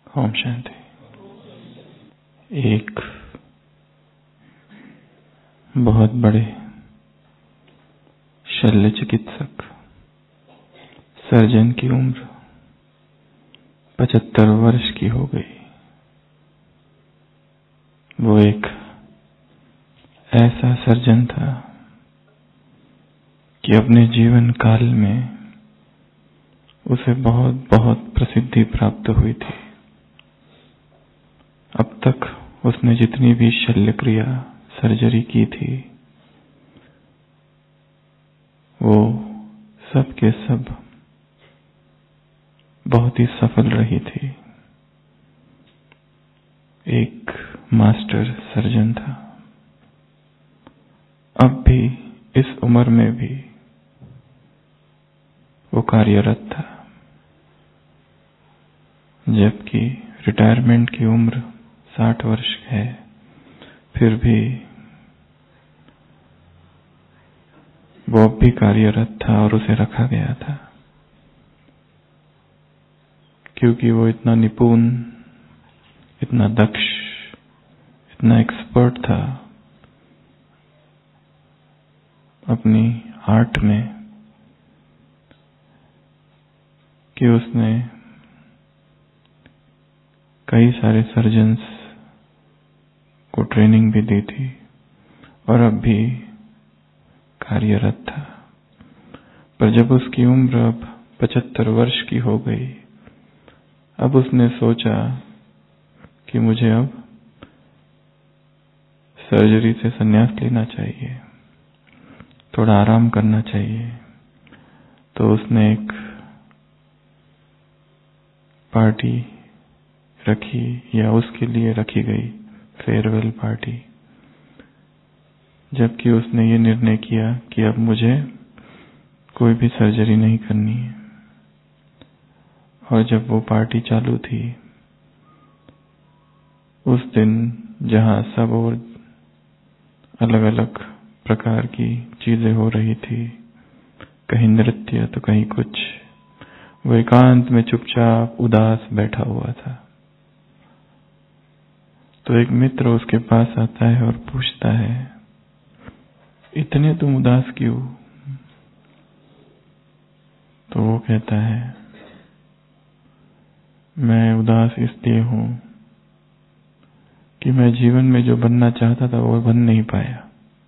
ओम शांति। एक बहुत बड़े शल्य चिकित्सक सर्जन की उम्र 75 वर्ष की हो गई। वो एक ऐसा सर्जन था कि अपने जीवन काल में उसे बहुत बहुत प्रसिद्धि प्राप्त हुई थी। अब तक उसने जितनी भी शल्य क्रिया सर्जरी की थी वो सब के सब बहुत ही सफल रही थी। एक मास्टर सर्जन था। अब भी इस उम्र में भी वो कार्यरत था, जबकि रिटायरमेंट की उम्र 60 वर्ष है। फिर भी वो अब भी कार्यरत था और उसे रखा गया था, क्योंकि वो इतना निपुण, इतना दक्ष, इतना एक्सपर्ट था अपनी आर्ट में कि उसने कई सारे सर्जन्स को ट्रेनिंग भी दी थी और अब भी कार्यरत था। पर जब उसकी उम्र अब 75 वर्ष की हो गई, अब उसने सोचा कि मुझे अब सर्जरी से संन्यास लेना चाहिए, थोड़ा आराम करना चाहिए। तो उसने एक पार्टी रखी, या उसके लिए रखी गई फेयरवेल पार्टी, जबकि उसने ये निर्णय किया कि अब मुझे कोई भी सर्जरी नहीं करनी है। और जब वो पार्टी चालू थी, उस दिन जहां सब और अलग अलग प्रकार की चीजें हो रही थी, कहीं नृत्य तो कहीं कुछ, वो एकांत में चुपचाप उदास बैठा हुआ था। तो एक मित्र उसके पास आता है और पूछता है, इतने तुम उदास क्यों? तो वो कहता है, मैं उदास इसलिए हूं कि मैं जीवन में जो बनना चाहता था वो बन नहीं पाया।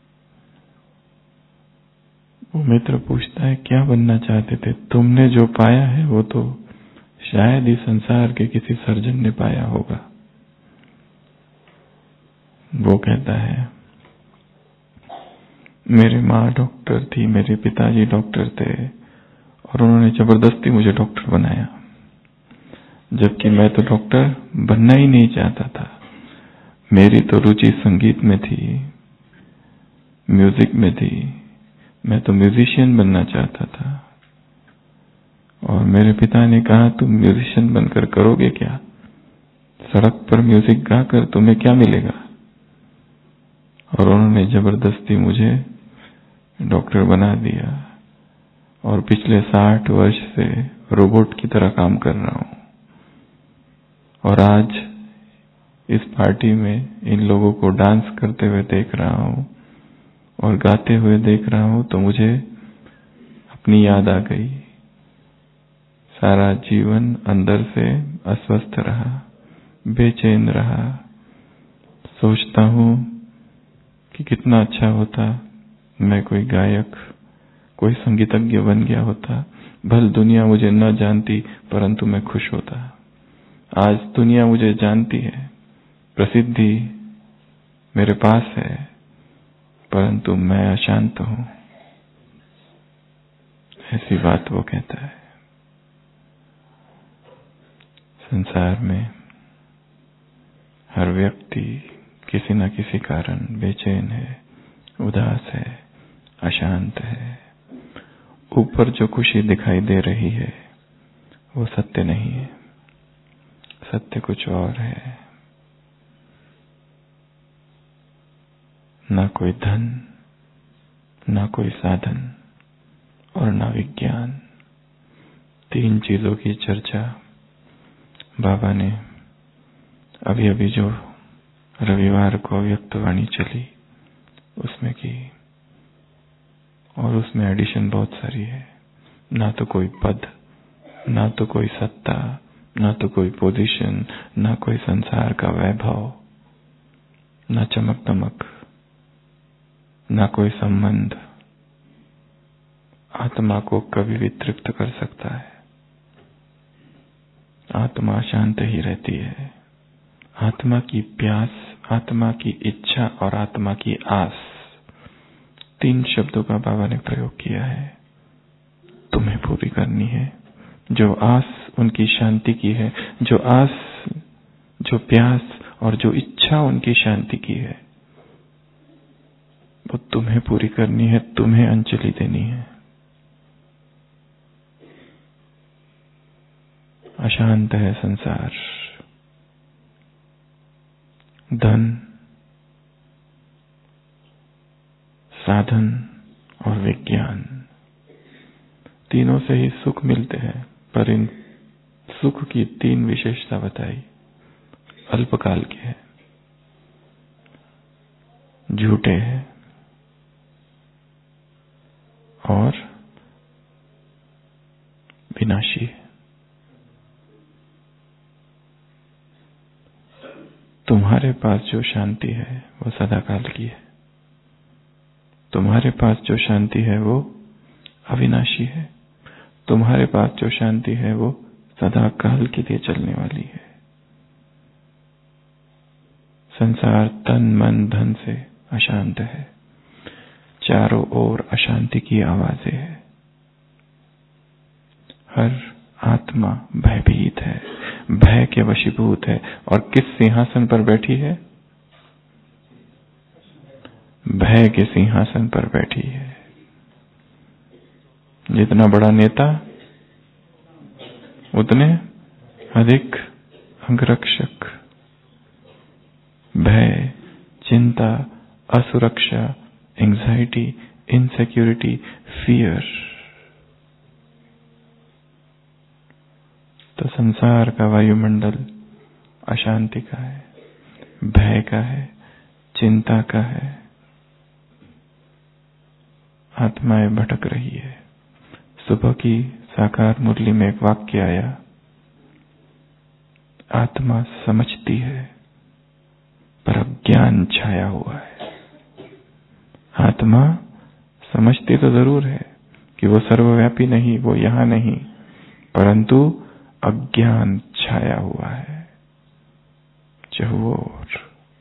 वो मित्र पूछता है, क्या बनना चाहते थे? तुमने जो पाया है वो तो शायद ही संसार के किसी सर्जन ने पाया होगा। वो कहता है, मेरी माँ डॉक्टर थी, मेरे पिताजी डॉक्टर थे और उन्होंने जबरदस्ती मुझे डॉक्टर बनाया, जबकि मैं तो डॉक्टर बनना ही नहीं चाहता था। मेरी तो रुचि संगीत में थी, म्यूजिक में थी। मैं तो म्यूजिशियन बनना चाहता था। और मेरे पिता ने कहा, तुम म्यूजिशियन बनकर करोगे क्या? सड़क पर म्यूजिक गाकर तुम्हें क्या मिलेगा? और उन्होंने जबरदस्ती मुझे डॉक्टर बना दिया और पिछले 60 वर्ष से रोबोट की तरह काम कर रहा हूं। और आज इस पार्टी में इन लोगों को डांस करते हुए देख रहा हूं और गाते हुए देख रहा हूं तो मुझे अपनी याद आ गई। सारा जीवन अंदर से अस्वस्थ रहा, बेचैन रहा। सोचता हूं कि कितना अच्छा होता मैं कोई गायक, कोई संगीतज्ञ बन गया होता। भल दुनिया मुझे न जानती, परंतु मैं खुश होता। आज दुनिया मुझे जानती है, प्रसिद्धि मेरे पास है, परंतु मैं अशांत हूं। ऐसी बात वो कहता है। संसार में हर व्यक्ति किसी न किसी कारण बेचैन है, उदास है, अशांत है। ऊपर जो खुशी दिखाई दे रही है वो सत्य नहीं है, सत्य कुछ और है। ना कोई धन, ना कोई साधन और ना विज्ञान। 3 चीजों की चर्चा बाबा ने अभी अभी जो रविवार को अव्यक्तवाणी चली उसमें की, और उसमें एडिशन बहुत सारी है। ना तो कोई पद, ना तो कोई सत्ता, ना तो कोई पोजीशन, ना कोई संसार का वैभव, ना चमक दमक, ना कोई संबंध आत्मा को कभी भी तृप्त कर सकता है। आत्मा शांत ही रहती है। आत्मा की प्यास, आत्मा की इच्छा और आत्मा की आस, 3 शब्दों का बाबा ने प्रयोग किया है। तुम्हें पूरी करनी है। जो आस उनकी शांति की है, जो आस, जो प्यास और जो इच्छा उनकी शांति की है, वो तुम्हें पूरी करनी है, तुम्हें अंजलि देनी है। अशांत है संसार। धन, साधन और विज्ञान, तीनों से ही सुख मिलते हैं, पर इन सुख की 3 विशेषता बताई। अल्पकाल के हैं, झूठे हैं और विनाशी है। तुम्हारे पास जो शांति है वो सदाकाल की है। तुम्हारे पास जो शांति है वो अविनाशी है। तुम्हारे पास जो शांति है वो सदाकाल के लिए चलने वाली है। संसार तन मन धन से अशांत है। चारों ओर अशांति की आवाजें है। हर आत्मा भयभीत है, भय के वशीभूत है। और किस सिंहासन पर बैठी है? भय के सिंहासन पर बैठी है। जितना बड़ा नेता उतने अधिक अंगरक्षक। भय, चिंता, असुरक्षा, एंजाइटी, इनसिक्योरिटी, फियर। तो संसार का वायुमंडल अशांति का है, भय का है, चिंता का है। आत्माएं भटक रही है। सुबह की साकार मुरली में एक वाक्य आया, आत्मा समझती है पर अज्ञान छाया हुआ है। आत्मा समझती तो जरूर है कि वो सर्वव्यापी नहीं, वो यहां नहीं, परंतु अज्ञान छाया हुआ है चहुओर।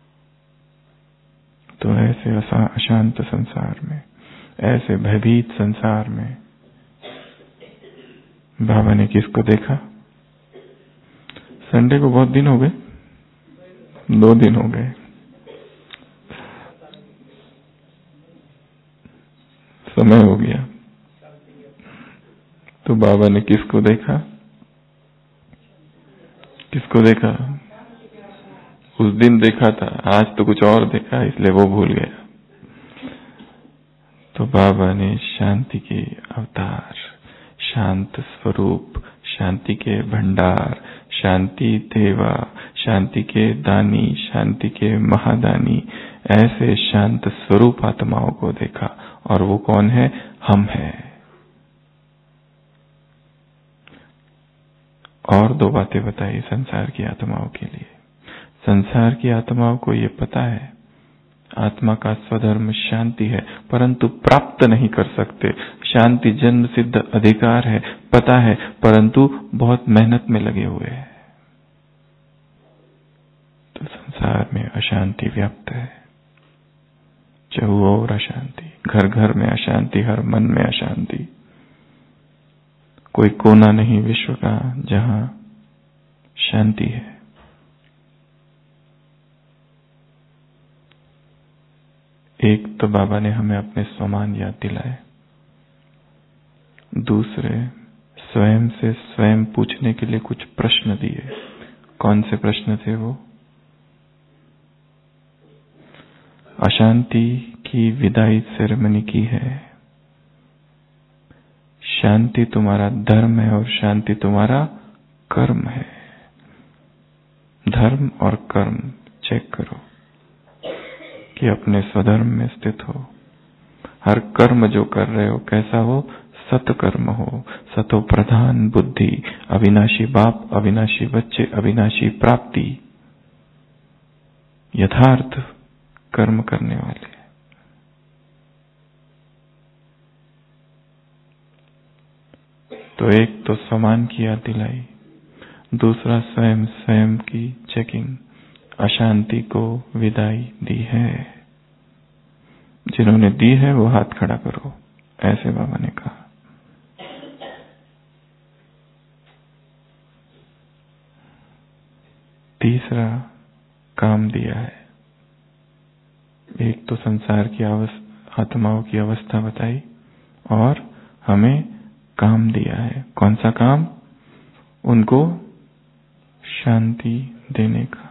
तो ऐसे अशांत संसार में, ऐसे भयभीत संसार में बाबा ने किसको देखा? संडे को बहुत दिन हो गए, 2 दिन हो गए। समय हो गया। तो बाबा ने किसको देखा? किसको देखा? उस दिन देखा था, आज तो कुछ और देखा, इसलिए वो भूल गया। तो बाबा ने शांति के अवतार, शांत स्वरूप, शांति के भंडार, शांति देवा, शांति के दानी, शांति के महादानी, ऐसे शांत स्वरूप आत्माओं को देखा। और वो कौन है? हम हैं। और 2 बातें बताई संसार की आत्माओं के लिए। संसार की आत्माओं को ये पता है आत्मा का स्वधर्म शांति है, परंतु प्राप्त नहीं कर सकते। शांति जन्म सिद्ध अधिकार है, पता है, परंतु बहुत मेहनत में लगे हुए हैं। तो संसार में अशांति व्याप्त है, चहुओर अशांति, घर घर में अशांति, हर मन में अशांति। कोई कोना नहीं विश्व का जहां शांति है। एक तो बाबा ने हमें अपने स्वमान याद दिलाए, दूसरे स्वयं से स्वयं पूछने के लिए कुछ प्रश्न दिए। कौन से प्रश्न थे वो? अशांति की विदाई सेरेमनी की है। शांति तुम्हारा धर्म है और शांति तुम्हारा कर्म है। धर्म धर्म और कर्म चेक करो कि अपने स्वधर्म में स्थित हो। हर कर्म जो कर रहे हो कैसा हो? सत्कर्म हो, सतो प्रधान बुद्धि, अविनाशी बाप, अविनाशी बच्चे, अविनाशी प्राप्ति, यथार्थ कर्म करने वाले। तो एक तो समान की याद दिलाई, दूसरा स्वयं की चेकिंग, अशांति को विदाई दी है। जिन्होंने दी है वो हाथ खड़ा करो, ऐसे बाबा ने कहा। तीसरा काम दिया है। एक तो संसार की आत्माओं की अवस्था बताई और हमें काम दिया है। कौन सा काम? उनको शांति देने का।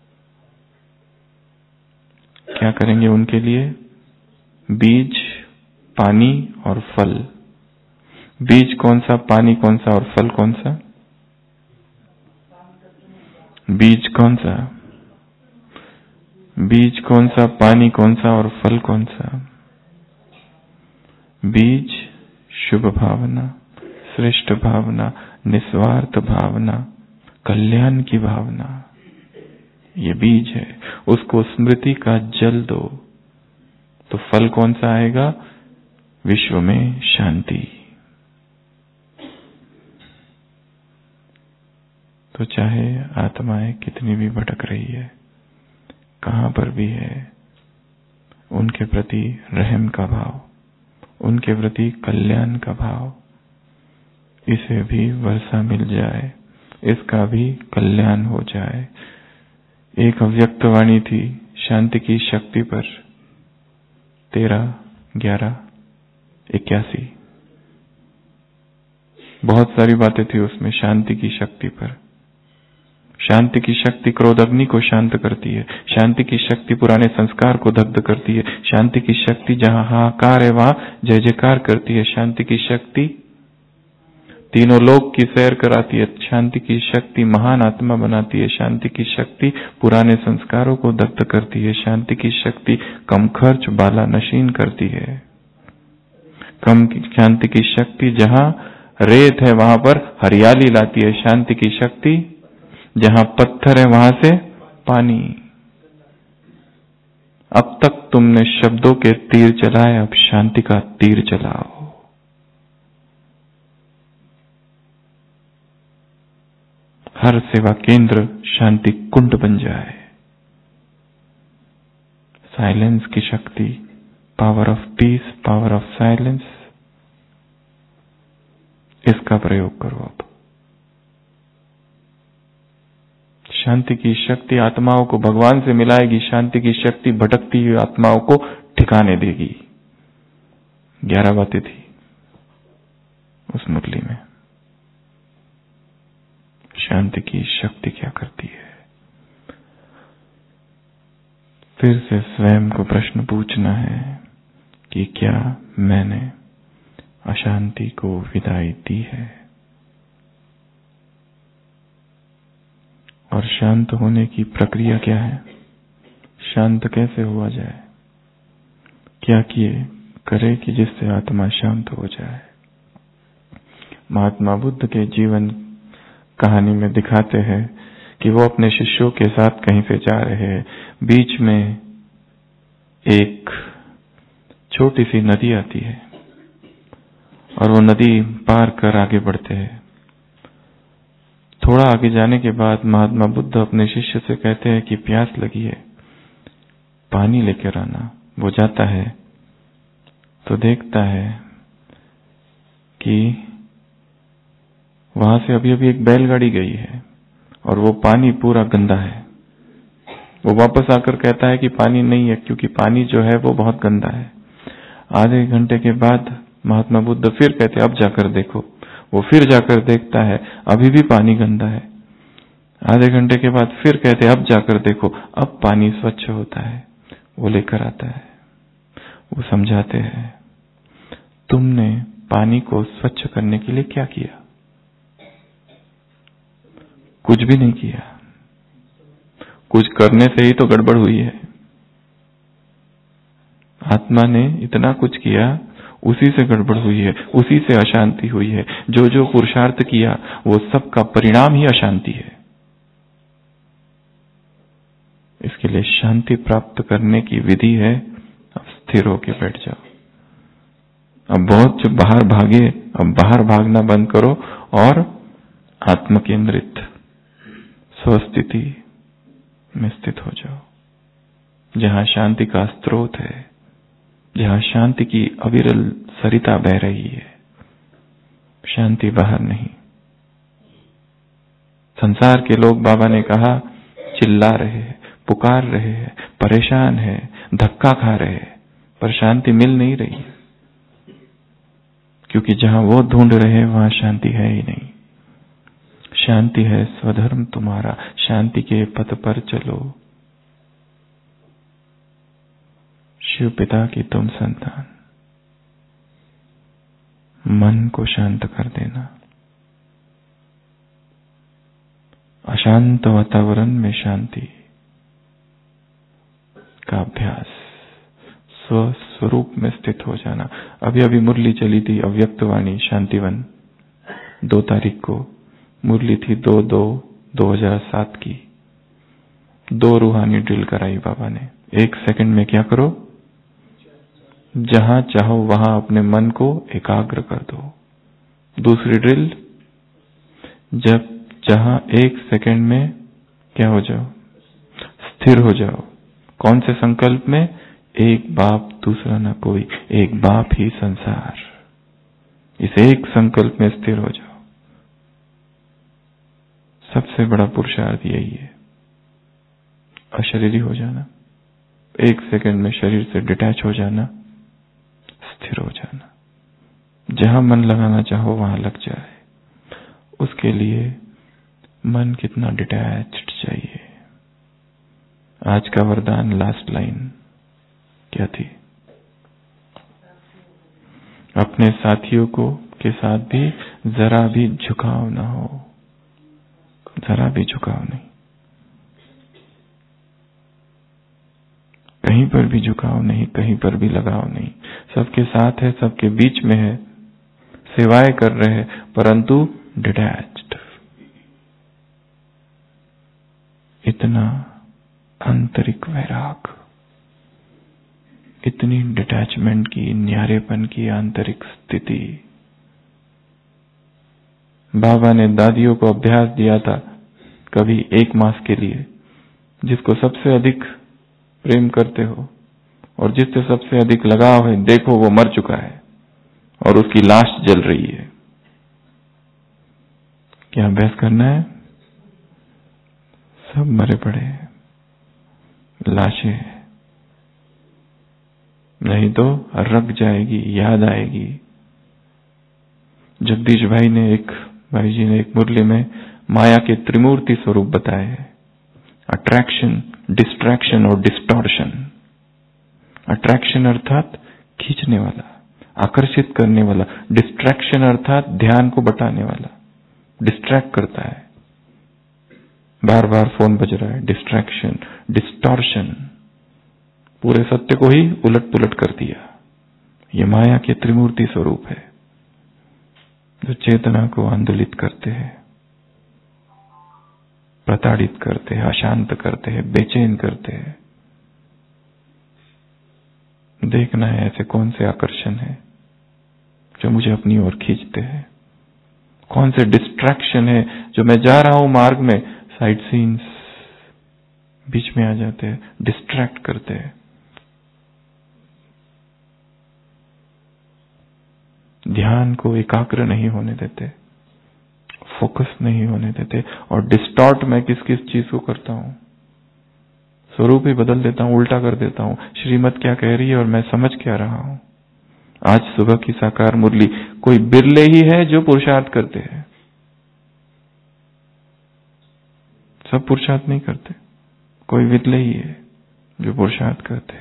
क्या करेंगे उनके लिए? बीज, पानी और फल। बीज कौन सा, पानी कौन सा और फल कौन सा? बीज कौन सा? बीज कौन सा, पानी कौन सा और फल कौन सा? बीज शुभ भावना, श्रेष्ठ भावना, निस्वार्थ भावना, कल्याण की भावना, ये बीज है। उसको स्मृति का जल दो तो फल कौन सा आएगा? विश्व में शांति। तो चाहे आत्माएं कितनी भी भटक रही है, कहां पर भी है, उनके प्रति रहम का भाव, उनके प्रति कल्याण का भाव, इसे भी वर्षा मिल जाए, इसका भी कल्याण हो जाए। एक अव्यक्त वाणी थी शांति की शक्ति पर 13/11/81। बहुत सारी बातें थी उसमें शांति की शक्ति पर। शांति की शक्ति क्रोध अग्नि को शांत करती है, शांति की शक्ति पुराने संस्कार को दग्ध करती है, शांति की शक्ति जहां हाहाकार है वहां जय जयकार करती है, शांति की शक्ति तीनों लोक की सैर कराती है, शांति की शक्ति महान आत्मा बनाती है, शांति की शक्ति पुराने संस्कारों को दग्ध करती है, शांति की शक्ति कम खर्च बाला नशीन करती है। शांति की शक्ति जहां रेत है वहां पर हरियाली लाती है, शांति की शक्ति जहां पत्थर है वहां से पानी। अब तक तुमने शब्दों के तीर चलाए, अब शांति का तीर चलाओ। हर सेवा केंद्र शांति कुंड बन जाए। साइलेंस की शक्ति, power of peace, power of silence, इसका प्रयोग करो। अब शांति की शक्ति आत्माओं को भगवान से मिलाएगी, शांति की शक्ति भटकती हुई आत्माओं को ठिकाने देगी। 11 बातें थी उस मुरली में। शांति की शक्ति क्या करती है? फिर से स्वयं को प्रश्न पूछना है कि क्या मैंने अशांति को विदाई दी है? और शांत होने की प्रक्रिया क्या है? शांत कैसे हुआ जाए? क्या किए करे कि जिससे आत्मा शांत हो जाए? महात्मा बुद्ध के जीवन कहानी में दिखाते हैं कि वो अपने शिष्यों के साथ कहीं से जा रहे हैं। बीच में एक छोटी सी नदी आती है और वो नदी पार कर आगे बढ़ते हैं। थोड़ा आगे जाने के बाद महात्मा बुद्ध अपने शिष्य से कहते हैं कि प्यास लगी है, पानी लेकर आना। वो जाता है तो देखता है कि वहां से अभी अभी एक बैलगाड़ी गई है और वो पानी पूरा गंदा है। वो वापस आकर कहता है कि पानी नहीं है, क्योंकि पानी जो है वो बहुत गंदा है। आधे घंटे के बाद महात्मा बुद्ध फिर कहते अब जाकर देखो। वो फिर जाकर देखता है, अभी भी पानी गंदा है। आधे घंटे के बाद फिर कहते अब जाकर देखो, अब पानी स्वच्छ होता है। वो लेकर आता है, वो समझाते हैं तुमने पानी को स्वच्छ करने के लिए क्या किया? कुछ भी नहीं किया। कुछ करने से ही तो गड़बड़ हुई है। आत्मा ने इतना कुछ किया, उसी से गड़बड़ हुई है, उसी से अशांति हुई है। जो जो पुरुषार्थ किया वो सब का परिणाम ही अशांति है। इसके लिए शांति प्राप्त करने की विधि है, अब स्थिर होके बैठ जाओ। अब बहुत जो बाहर भागे, अब बाहर भागना बंद करो और आत्म केंद्रित स्वस्थिति में स्थित हो जाओ, जहां शांति का स्रोत है, जहां शांति की अविरल सरिता बह रही है। शांति बाहर नहीं। संसार के लोग, बाबा ने कहा, चिल्ला रहे हैं, पुकार रहे हैं, परेशान है, धक्का खा रहे हैं, पर शांति मिल नहीं रही है, क्योंकि जहां वो ढूंढ रहे हैं वहां शांति है ही नहीं। शांति है स्वधर्म तुम्हारा, शांति के पथ पर चलो, शिव पिता की तुम संतान। मन को शांत कर देना, अशांत वातावरण में शांति का अभ्यास, स्वस्वरूप में स्थित हो जाना। अभी अभी मुरली चली थी, अव्यक्तवाणी शांतिवन, 2 तारीख को मुरली थी, 2/2/2007 की। 2 रूहानी ड्रिल कराई बाबा ने। 1 सेकंड में क्या करो, जहां चाहो वहां अपने मन को एकाग्र कर दो। दूसरी ड्रिल, जब जहां 1 सेकंड में क्या हो जाओ, स्थिर हो जाओ। कौन से संकल्प में? एक बाप दूसरा न कोई, एक बाप ही संसार। इस एक संकल्प में स्थिर हो जाओ। सबसे बड़ा पुरुषार्थ यही है, अशरीरी हो जाना, 1 सेकंड में शरीर से डिटैच हो जाना, स्थिर हो जाना। जहां मन लगाना चाहो वहां लग जाए। उसके लिए मन कितना डिटैच्ड चाहिए। आज का वरदान, लास्ट लाइन क्या थी? अपने साथियों को के साथ भी जरा भी झुकाव ना हो, जरा भी झुकाव नहीं, कहीं पर भी झुकाव नहीं, कहीं पर भी लगाव नहीं। सबके साथ है, सबके बीच में है, सेवाएं कर रहे हैं, परंतु डिटैच्ड। इतना आंतरिक वैराग, इतनी डिटैचमेंट की, न्यारेपन की आंतरिक स्थिति। बाबा ने दादियों को अभ्यास दिया था कभी 1 मास के लिए, जिसको सबसे अधिक प्रेम करते हो और जिससे सबसे अधिक लगाव है, देखो वो मर चुका है और उसकी लाश जल रही है। क्या अभ्यास करना है? सब मरे पड़े हैं, लाशें, नहीं तो रग जाएगी, याद आएगी। जगदीश भाई जी ने एक मुरली में माया के त्रिमूर्ति स्वरूप बताए हैं, अट्रैक्शन, डिस्ट्रैक्शन और डिस्टॉर्शन। अट्रैक्शन अर्थात खींचने वाला, आकर्षित करने वाला। डिस्ट्रैक्शन अर्थात ध्यान को बटाने वाला, डिस्ट्रैक्ट करता है, बार बार फोन बज रहा है, डिस्ट्रैक्शन। डिस्टॉर्शन, पूरे सत्य को ही उलट पुलट कर दिया। ये माया के त्रिमूर्ति स्वरूप है, जो चेतना को आंदोलित करते हैं, प्रताड़ित करते हैं, अशांत करते हैं, बेचैन करते हैं। देखना है ऐसे कौन से आकर्षण है जो मुझे अपनी ओर खींचते हैं, कौन से डिस्ट्रैक्शन है जो मैं जा रहा हूं मार्ग में, साइड सीन्स बीच में आ जाते हैं, डिस्ट्रैक्ट करते हैं। ध्यान को एकाग्र नहीं होने देते, फोकस नहीं होने देते। और डिस्टॉर्ट मैं किस किस चीज को करता हूं, स्वरूप ही बदल देता हूं, उल्टा कर देता हूं। श्रीमत क्या कह रही है और मैं समझ क्या रहा हूं। आज सुबह की साकार मुरली, कोई बिरले ही है जो पुरुषार्थ करते हैं, सब पुरुषार्थ नहीं करते, कोई विरले ही है जो पुरुषार्थ करते हैं।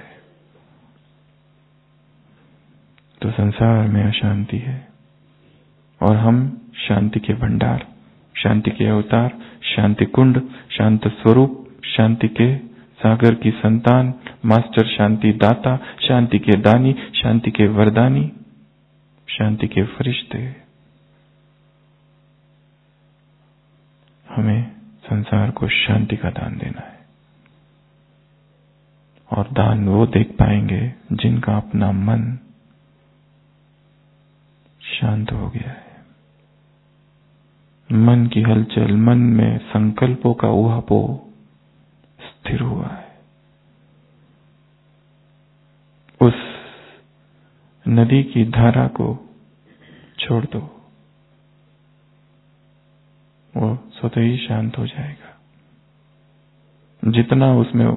तो संसार में अशांति है और हम शांति के भंडार, शांति के अवतार, शांति कुंड, शांत स्वरूप, शांति के सागर की संतान, मास्टर शांति दाता, शांति के दानी, शांति के वरदानी, शांति के फरिश्ते। हमें संसार को शांति का दान देना है, और दान वो देख पाएंगे जिनका अपना मन शांत हो गया है। मन की हलचल, मन में संकल्पों का ऊहापोह स्थिर हुआ है। उस नदी की धारा को छोड़ दो, वो स्वतः ही शांत हो जाएगा। जितना उसमें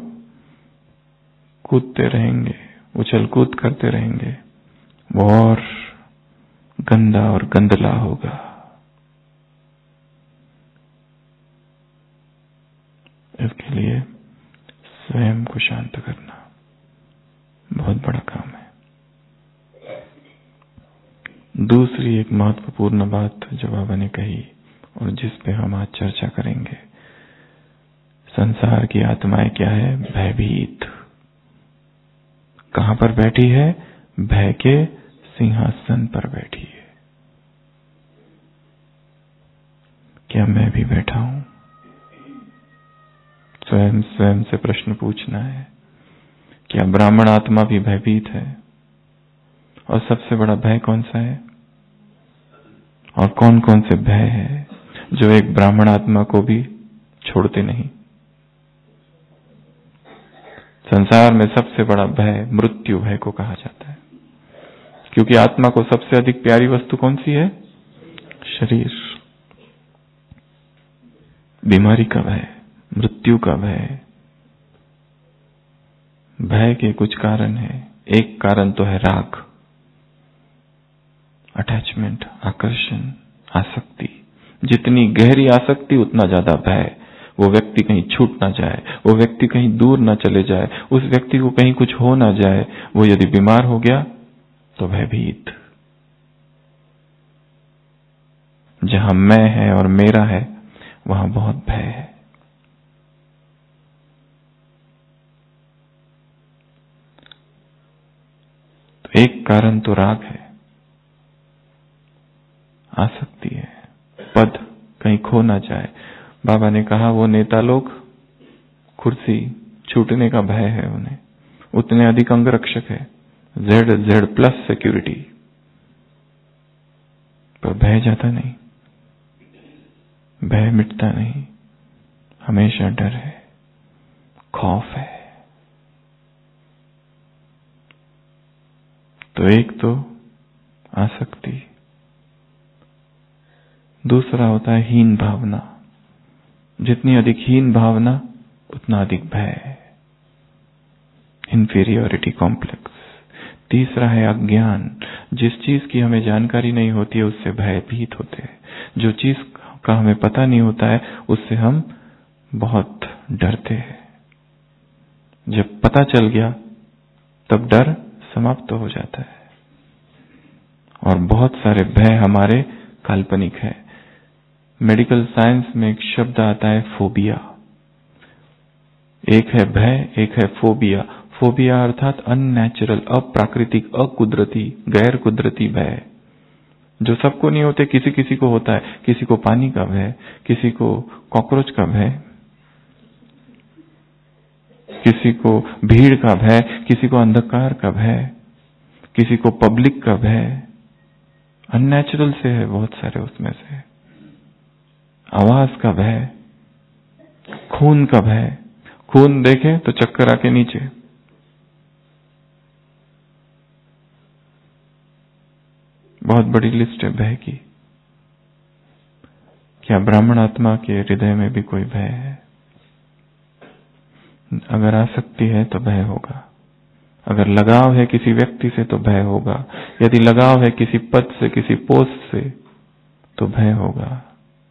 कूदते रहेंगे, उछल कूद करते रहेंगे, वो और गंदा और गंदला होगा। इसके लिए स्वयं को शांत करना बहुत बड़ा काम है। दूसरी एक महत्वपूर्ण बात जो बाबा ने कही और जिस पे हम आज चर्चा करेंगे, संसार की आत्माएं क्या है? भयभीत। कहां पर बैठी है? भय के सिंहासन पर बैठी है। क्या मैं भी बैठा हूं? स्वयं से प्रश्न पूछना है। क्या ब्राह्मण आत्मा भी भयभीत है? और सबसे बड़ा भय कौन सा है? और कौन कौन से भय है जो एक ब्राह्मण आत्मा को भी छोड़ते नहीं? संसार में सबसे बड़ा भय मृत्यु भय को कहा जाता है, क्योंकि आत्मा को सबसे अधिक प्यारी वस्तु कौन सी है? शरीर। बीमारी का भय, मृत्यु का भय। भय के कुछ कारण है। एक कारण तो है राग, अटैचमेंट, आकर्षण, आसक्ति। जितनी गहरी आसक्ति उतना ज्यादा भय। वो व्यक्ति कहीं छूट ना जाए, वो व्यक्ति कहीं दूर ना चले जाए, उस व्यक्ति को कहीं कुछ हो ना जाए। वो यदि बीमार हो गया तो भयभीत। जहां मैं है और मेरा है वहां बहुत भय है। तो एक कारण तो राग है, आसक्ति है, पद कहीं खो ना जाए। बाबा ने कहा वो नेता लोग कुर्सी छूटने का भय है उन्हें, उतने अधिक अंगरक्षक है, Z+ सिक्योरिटी, पर भय जाता नहीं, भय मिटता नहीं, हमेशा डर है, खौफ है। तो एक तो आसक्ति, दूसरा होता है हीन भावना। जितनी अधिक हीन भावना उतना अधिक भय, इंफीरियोरिटी कॉम्प्लेक्स। तीसरा है अज्ञान। जिस चीज की हमें जानकारी नहीं होती है उससे भयभीत होते हैं। जो चीज का हमें पता नहीं होता है उससे हम बहुत डरते हैं। जब पता चल गया तब डर समाप्त हो जाता है। और बहुत सारे भय हमारे काल्पनिक है। मेडिकल साइंस में एक शब्द आता है फोबिया। एक है भय, एक है फोबिया। फोबिया अर्थात अननेचुरल, अप्राकृतिक, अकुदरती, गैर कुदरती भय, जो सबको नहीं होते, किसी किसी को होता है। किसी को पानी का भय, किसी को कॉकरोच का भय, किसी को भीड़ का भय, किसी को अंधकार का भय, किसी को पब्लिक का भय। अननेचुरल से है बहुत सारे उसमें से। आवाज का भय, खून का भय, खून देखे तो चक्कर आके नीचे। बहुत बड़ी लिस्ट है भय की। क्या ब्राह्मण आत्मा के हृदय में भी कोई भय है? अगर आसक्ति है तो भय होगा। अगर लगाव है किसी व्यक्ति से तो भय होगा। यदि लगाव है किसी पद से, किसी पोस्ट से तो भय होगा।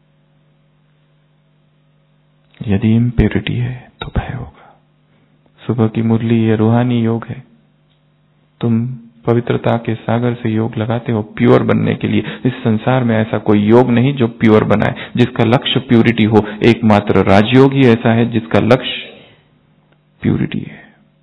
यदि इम्प्योरिटी है तो भय होगा। सुबह की मुरली ये रूहानी योग है। तुम पवित्रता के सागर से योग लगाते हो प्योर बनने के लिए। इस संसार में ऐसा कोई योग नहीं जो प्योर बनाए, जिसका लक्ष्य प्यूरिटी हो। एकमात्र राजयोग ही ऐसा है जिसका लक्ष्य प्यूरिटी है।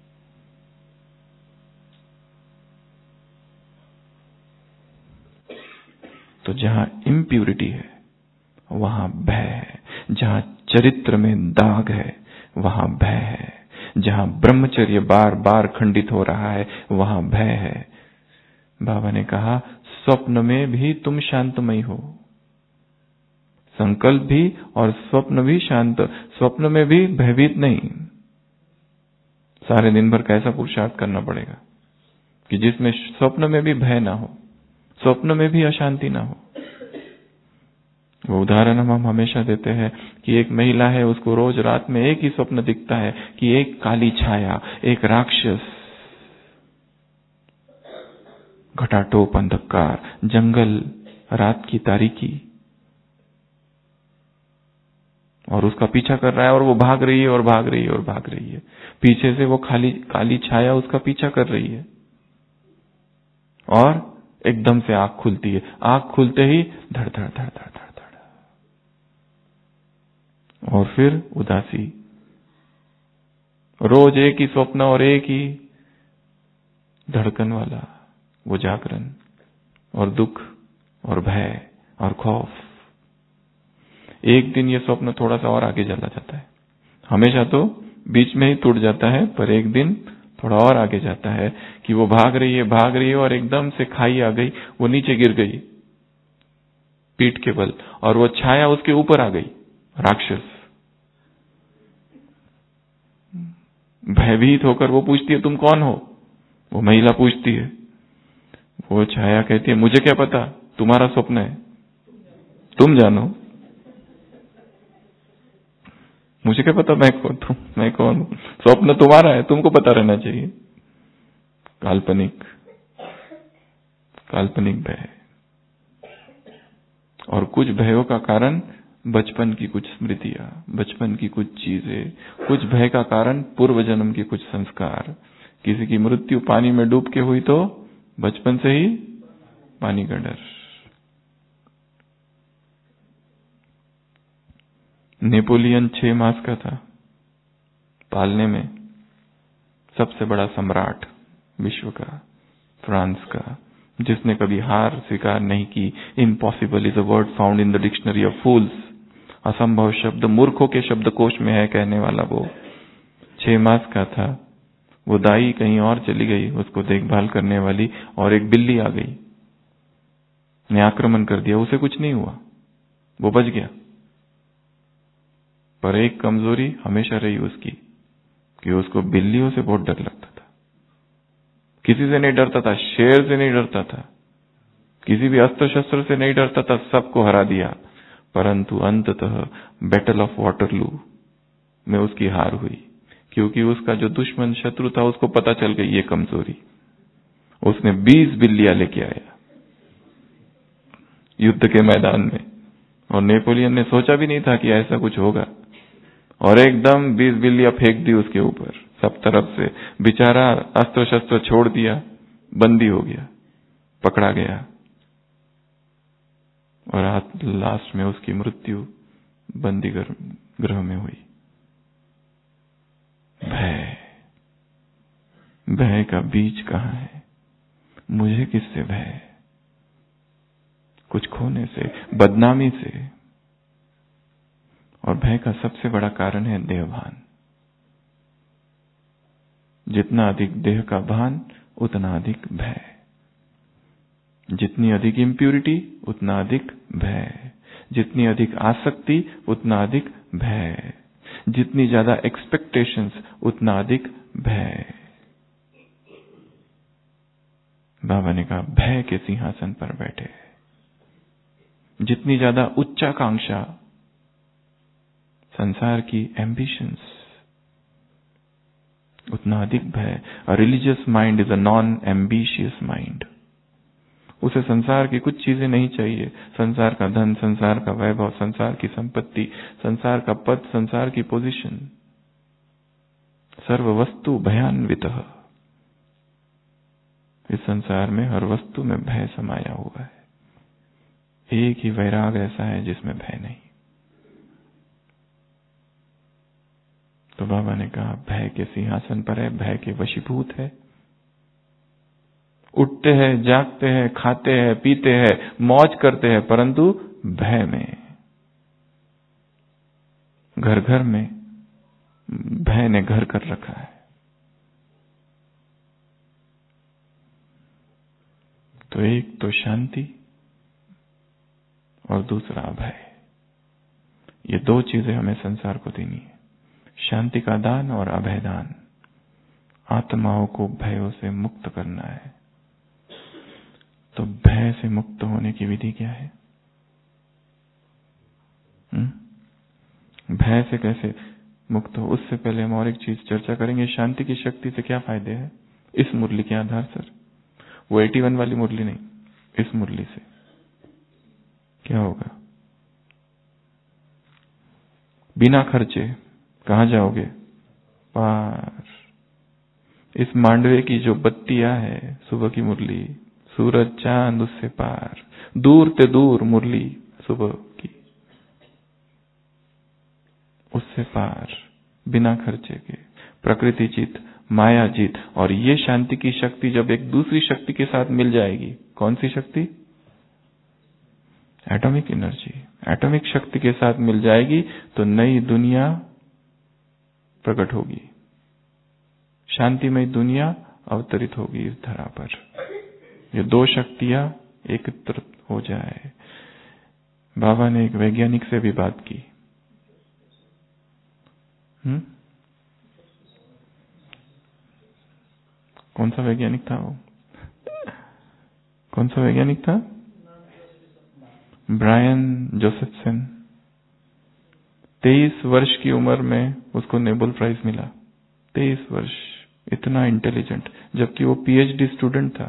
तो जहां इम्प्यूरिटी है वहां भय है, जहां चरित्र में दाग है वहां भय है, जहां ब्रह्मचर्य बार बार खंडित हो रहा है वहां भय है। बाबा ने कहा स्वप्न में भी तुम शांतमयी हो, संकल्प भी और स्वप्न भी शांत, स्वप्न में भी भयभीत नहीं। सारे दिन भर कैसा पुरुषार्थ करना पड़ेगा कि जिसमें स्वप्न में भी भय ना हो, स्वप्न में भी अशांति ना हो। वो उदाहरण हम हमेशा देते हैं कि एक महिला है, उसको रोज रात में एक ही स्वप्न दिखता है कि एक काली छाया, एक राक्षस, घटाटोप अंधकार, जंगल, रात की तारीकी, और उसका पीछा कर रहा है और वो भाग रही है और भाग रही है और भाग रही है। पीछे से वो काली छाया उसका पीछा कर रही है और एकदम से आंख खुलती है, आंख खुलते ही धड़ धड़ धड़ धड़ धड़ धड़, और फिर उदासी, रोज एक ही स्वप्न और एक ही धड़कन वाला वो जागरण, और दुख और भय और खौफ। एक दिन ये स्वप्न थोड़ा सा और आगे चला जाता है, हमेशा तो बीच में ही टूट जाता है, पर एक दिन थोड़ा और आगे जाता है कि वो भाग रही है और एकदम से खाई आ गई, वो नीचे गिर गई पीठ के बल, और वो छाया उसके ऊपर आ गई, राक्षस। भयभीत होकर वो पूछती है तुम कौन हो? वो महिला पूछती है, वो छाया कहती है मुझे क्या पता, तुम्हारा स्वप्न है, तुम जानो, मुझे क्या पता मैं कौन हूं, स्वप्न तुम्हारा है, तुमको पता रहना चाहिए। काल्पनिक भय। और कुछ भयों का कारण बचपन की कुछ स्मृतियां, बचपन की कुछ चीजें, कुछ भय का कारण पूर्व जन्म के कुछ संस्कार। किसी की मृत्यु पानी में डूब के हुई तो बचपन से ही पानी का डर। नेपोलियन 6 मास का था, पालने में सबसे बड़ा सम्राट विश्व का, फ्रांस का, जिसने कभी हार स्वीकार नहीं की। Impossible is a word found in the dictionary of fools. असंभव शब्द मूर्खों के शब्दकोश में है कहने वाला वो 6 मास का था। वो दाई कहीं और चली गई, उसको देखभाल करने वाली, और एक बिल्ली आ गई ने आक्रमण कर दिया। उसे कुछ नहीं हुआ, वो बच गया, पर एक कमजोरी हमेशा रही उसकी कि उसको बिल्लियों से बहुत डर लगता था। किसी से नहीं डरता था, शेर से नहीं डरता था, किसी भी अस्त्र शस्त्र से नहीं डरता था, सबको हरा दिया। परंतु अंततः बैटल ऑफ वाटरलू में उसकी हार हुई, क्योंकि उसका जो दुश्मन शत्रु था उसको पता चल गई ये कमजोरी। उसने 20 बिल्लियां लेके आया युद्ध के मैदान में, और नेपोलियन ने सोचा भी नहीं था कि ऐसा कुछ होगा, और एकदम 20 बिल्लियां फेंक दी उसके ऊपर सब तरफ से। बेचारा अस्त्र शस्त्र छोड़ दिया, बंदी हो गया, पकड़ा गया, और लास्ट में उसकी मृत्यु बंदी गृह में हुई। भय का बीज कहां है? मुझे किससे भय? कुछ खोने से, बदनामी से। और भय का सबसे बड़ा कारण है देहभान। जितना अधिक देह का भान उतना अधिक भय, जितनी अधिक इम्प्यूरिटी उतना अधिक भय, जितनी अधिक आसक्ति उतना अधिक भय, जितनी ज्यादा एक्सपेक्टेशंस उतना अधिक भय। बाबा ने कहा भय के सिंहासन पर बैठे। जितनी ज्यादा उच्चाकांक्षा, संसार की एम्बिशंस, उतना अधिक भय। A religious mind is a non ambitious mind. उसे संसार की कुछ चीजें नहीं चाहिए, संसार का धन, संसार का वैभव, संसार की संपत्ति, संसार का पद, संसार की पोजीशन। सर्व वस्तु भयान्वितः। इस संसार में हर वस्तु में भय समाया हुआ है। एक ही वैराग ऐसा है जिसमें भय नहीं। तो बाबा ने कहा भय के सिंहासन पर है, भय के वशीभूत है। उठते हैं, जागते हैं, खाते हैं, पीते हैं, मौज करते हैं, परंतु भय में, घर घर में भय ने घर कर रखा है। तो एक तो शांति और दूसरा अभय। ये दो चीजें हमें संसार को देनी है, शांति का दान और अभय दान। आत्माओं को भयों से मुक्त करना है। तो भय से मुक्त होने की विधि क्या है? भय से कैसे मुक्त हो, उससे पहले हम और एक चीज चर्चा करेंगे। शांति की शक्ति से क्या फायदे हैं इस मुरली के आधार पर। वो 81 वाली मुरली नहीं, इस मुरली से क्या होगा? बिना खर्चे कहां जाओगे? पार। इस मांडवे की जो बत्तियां है, सुबह की मुरली, सूरज चांद उससे पार, दूर ते दूर मुरली सुबह की, उससे पार, बिना खर्चे के, प्रकृति जीत, माया जीत। और ये शांति की शक्ति जब एक दूसरी शक्ति के साथ मिल जाएगी, कौन सी शक्ति? एटॉमिक एनर्जी, एटॉमिक शक्ति के साथ मिल जाएगी तो नई दुनिया प्रकट होगी, शांतिमय दुनिया अवतरित होगी इस धरा पर। ये दो शक्तियां एकत्र हो जाए। बाबा ने एक वैज्ञानिक से भी बात की। कौन सा वैज्ञानिक था वो? कौन सा वैज्ञानिक था? Brian Josephson. 23 वर्ष की उम्र में उसको नोबेल प्राइज मिला। 23 वर्ष, इतना इंटेलिजेंट, जबकि वो पीएचडी स्टूडेंट था।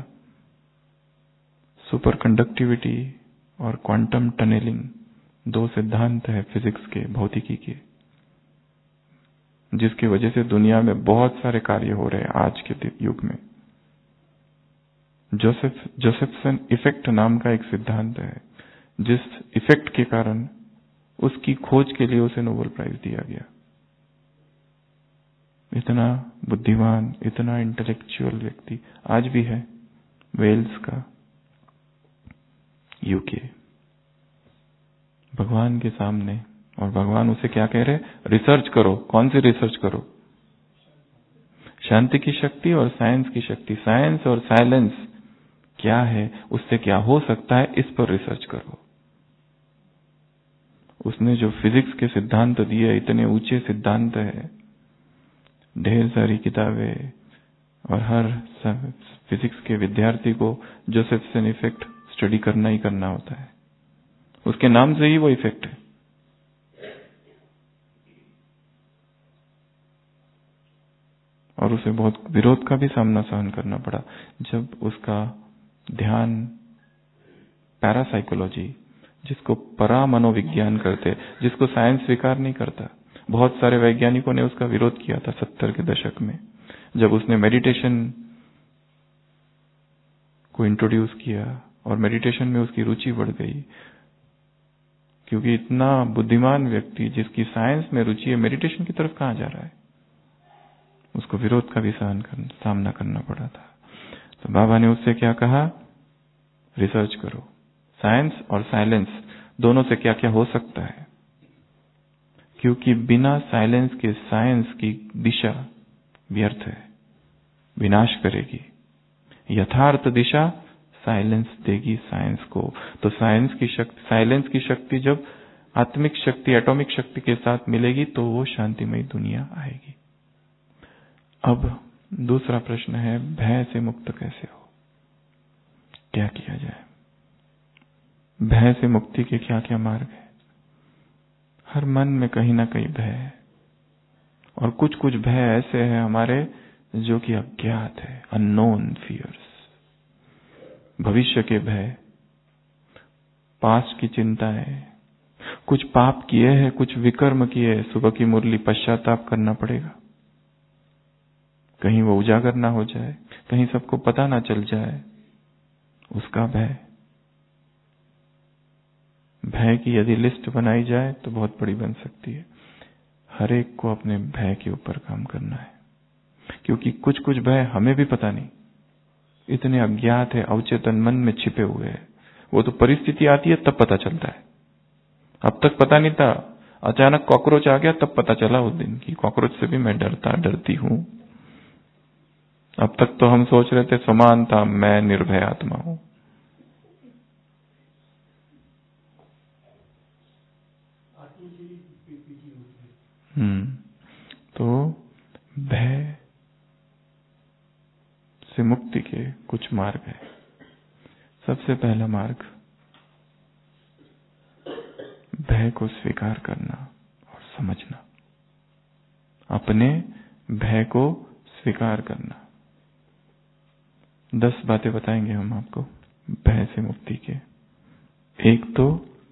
सुपर कंडक्टिविटी और क्वांटम टनलिंग दो सिद्धांत है फिजिक्स के, भौतिकी के, जिसकी वजह से दुनिया में बहुत सारे कार्य हो रहे हैं आज के युग में। जोसेफसन इफेक्ट नाम का एक सिद्धांत है, जिस इफेक्ट के कारण उसकी खोज के लिए उसे नोबेल प्राइज दिया गया। इतना बुद्धिमान, इतना इंटेलेक्चुअल व्यक्ति आज भी है, वेल्स का, यूके, भगवान के सामने। और भगवान उसे क्या कह रहे? रिसर्च करो। कौन सी रिसर्च करो? शांति की शक्ति और साइंस की शक्ति। साइंस और साइलेंस क्या है, उससे क्या हो सकता है, इस पर रिसर्च करो। उसने जो फिजिक्स के सिद्धांत दिए, इतने ऊंचे सिद्धांत है, ढेर सारी किताबें, और हर फिजिक्स के विद्यार्थी को जोसेफसन इफेक्ट स्टडी करना ही करना होता है। उसके नाम से ही वो इफेक्ट है। और उसे बहुत विरोध का भी सामना सहन करना पड़ा जब उसका ध्यान पैरासाइकोलॉजी, जिसको परा मनोविज्ञान करते, जिसको साइंस स्वीकार नहीं करता, बहुत सारे वैज्ञानिकों ने उसका विरोध किया था 70 के दशक में, जब उसने मेडिटेशन को इंट्रोड्यूस किया और मेडिटेशन में उसकी रुचि बढ़ गई। क्योंकि इतना बुद्धिमान व्यक्ति जिसकी साइंस में रुचि है, मेडिटेशन की तरफ कहां जा रहा है? उसको विरोध का भी सामना करना पड़ा था। तो बाबा ने उससे क्या कहा? रिसर्च करो, साइंस और साइलेंस दोनों से क्या क्या हो सकता है। क्योंकि बिना साइलेंस के साइंस की दिशा व्यर्थ है, विनाश करेगी। यथार्थ दिशा साइलेंस देगी साइंस को। तो साइंस की शक्ति, साइलेंस की शक्ति जब आत्मिक शक्ति, एटॉमिक शक्ति के साथ मिलेगी तो वो शांतिमय दुनिया आएगी। अब दूसरा प्रश्न है, भय से मुक्त कैसे हो? क्या किया जाए? भय से मुक्ति के क्या क्या मार्ग है? हर मन में कहीं ना कहीं भय है, और कुछ कुछ भय ऐसे हैं हमारे जो कि अज्ञात है, अननोन फियर्स। भविष्य के भय, पास्ट की चिंताएं, कुछ पाप किए हैं, कुछ विकर्म किए हैं, सुबह की मुरली पश्चाताप करना पड़ेगा। कहीं वो उजागर ना हो जाए, कहीं सबको पता ना चल जाए, उसका भय। भय की यदि लिस्ट बनाई जाए तो बहुत बड़ी बन सकती है। हर एक को अपने भय के ऊपर काम करना है, क्योंकि कुछ कुछ भय हमें भी पता नहीं, इतने अज्ञात है, अवचेतन मन में छिपे हुए हैं। वो तो परिस्थिति आती है तब पता चलता है, अब तक पता नहीं था। अचानक कॉकरोच आ गया तब पता चला उस दिन कि कॉकरोच से भी मैं डरती हूं। अब तक तो हम सोच रहे थे समान था, मैं निर्भय आत्मा हूं। तो भय से मुक्ति के कुछ मार्ग है। सबसे पहला मार्ग भय को स्वीकार करना और समझना, अपने भय को स्वीकार करना। 10 बातें बताएंगे हम आपको भय से मुक्ति के। एक तो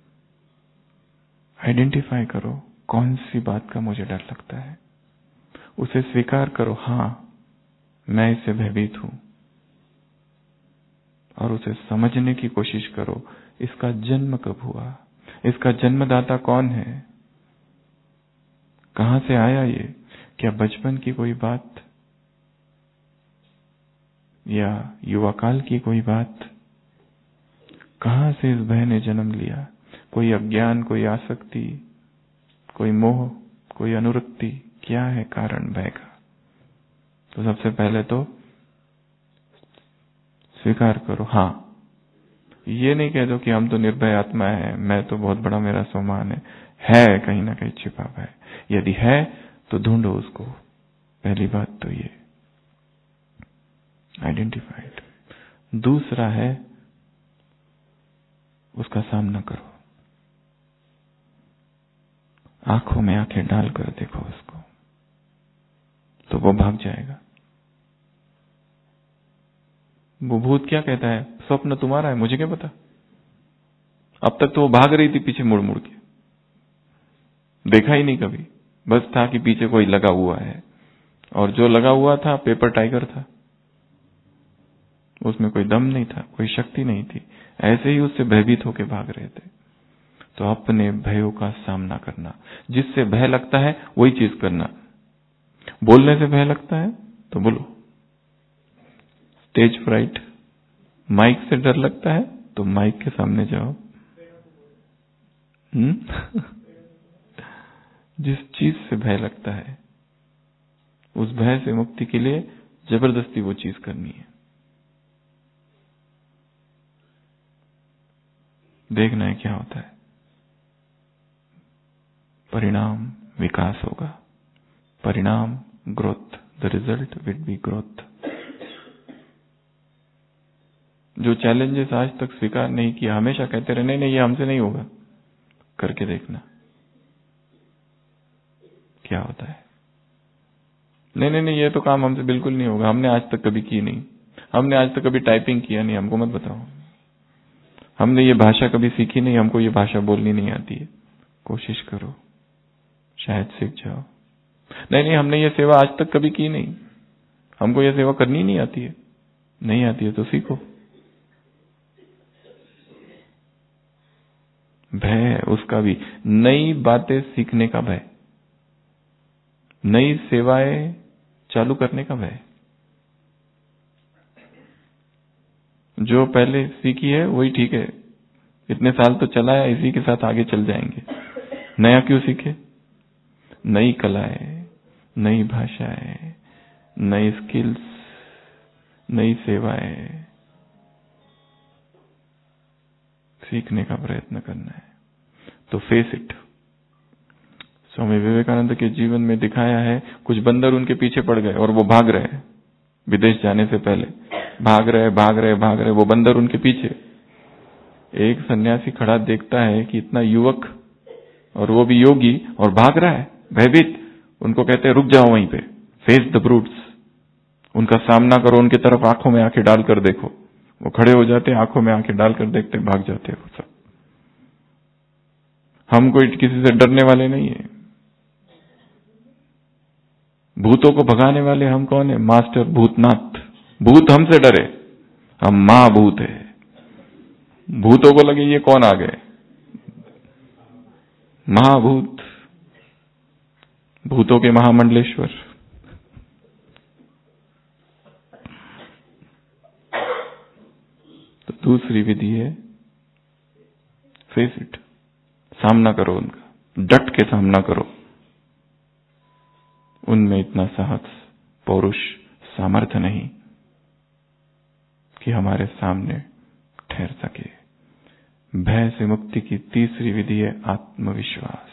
आइडेंटिफाई करो कौन सी बात का मुझे डर लगता है, उसे स्वीकार करो, हां मैं इससे भयभीत हूं, और उसे समझने की कोशिश करो। इसका जन्म कब हुआ, इसका जन्मदाता कौन है, कहां से आया ये? क्या बचपन की कोई बात या युवा काल की कोई बात? कहां से इस भय ने जन्म लिया? कोई अज्ञान, कोई आसक्ति, कोई मोह, कोई अनुरक्ति? क्या है कारण भय का? तो सबसे पहले तो स्वीकार करो। हां, ये नहीं कह दो कि हम तो निर्भय आत्मा है, मैं तो बहुत बड़ा मेरा सम्मान है कहीं ना कहीं छिपा हुआ है। यदि है तो ढूंढो उसको। पहली बात तो ये आइडेंटिफाइड। दूसरा है उसका सामना करो, आंखों में आंखें डालकर देखो उसको, तो वो भाग जाएगा। वो भूत क्या कहता है, स्वप्न तुम्हारा है, मुझे क्या पता। अब तक तो वो भाग रही थी पीछे मुड़ मुड़ के, देखा ही नहीं कभी, बस था कि पीछे कोई लगा हुआ है, और जो लगा हुआ था पेपर टाइगर था, उसमें कोई दम नहीं था, कोई शक्ति नहीं थी, ऐसे ही उससे भयभीत होकर भाग रहे थे। तो अपने भयों का सामना करना, जिससे भय लगता है वही चीज करना। बोलने से भय लगता है तो बोलो, स्टेज फ्राइट, माइक से डर लगता है तो माइक के सामने जाओ। जिस चीज से भय लगता है उस भय से मुक्ति के लिए जबरदस्ती वो चीज करनी है। देखना है क्या होता है, परिणाम विकास होगा, परिणाम growth, the result will be growth. जो चैलेंजेस आज तक स्वीकार नहीं किया, हमेशा कहते रहे नहीं ये हमसे नहीं होगा, करके देखना क्या होता है। नहीं ये तो काम हमसे बिल्कुल नहीं होगा, हमने आज तक कभी की नहीं, हमने आज तक कभी टाइपिंग किया नहीं, हमको मत बताओ, हमने ये भाषा कभी सीखी नहीं, हमको ये भाषा बोलनी नहीं आती है। कोशिश करो, शायद सीख जाओ। नहीं हमने ये सेवा आज तक कभी की नहीं, हमको ये सेवा करनी नहीं आती है। नहीं आती है तो सीखो। भय उसका भी, नई बातें सीखने का भय, नई सेवाएं चालू करने का भय। जो पहले सीखी है वही ठीक है, इतने साल तो चला है, इसी के साथ आगे चल जाएंगे, नया क्यों सीखे? नई कलाएं, नई भाषाएं, नई स्किल्स, नई सेवाएं सीखने का प्रयत्न करना है। तो फेस इट। स्वामी विवेकानंद के जीवन में दिखाया है, कुछ बंदर उनके पीछे पड़ गए और वो भाग रहे, विदेश जाने से पहले भाग रहे, वो बंदर उनके पीछे। एक सन्यासी खड़ा देखता है कि इतना युवक और वो भी योगी और भाग रहा है भयभीत। उनको कहते हैं रुक जाओ वहीं पे, फेस द ब्रूट्स, उनका सामना करो, उनकी तरफ आंखों में आंखें डालकर देखो। वो खड़े हो जाते, आंखों में आंखें डालकर देखते, भाग जाते वो सब। हम कोई किसी से डरने वाले नहीं है। भूतों को भगाने वाले हम कौन है? मास्टर भूतनाथ। भूत हमसे डरे, हम महाभूत है। भूतों को लगे ये कौन आ गए, महाभूत। भूतों के महामंडलेश्वर। तो दूसरी विधि है फेस इट, सामना करो उनका, डट के सामना करो। उनमें इतना साहस, पौरुष, सामर्थ्य नहीं कि हमारे सामने ठहर सके। भय से मुक्ति की तीसरी विधि है आत्मविश्वास,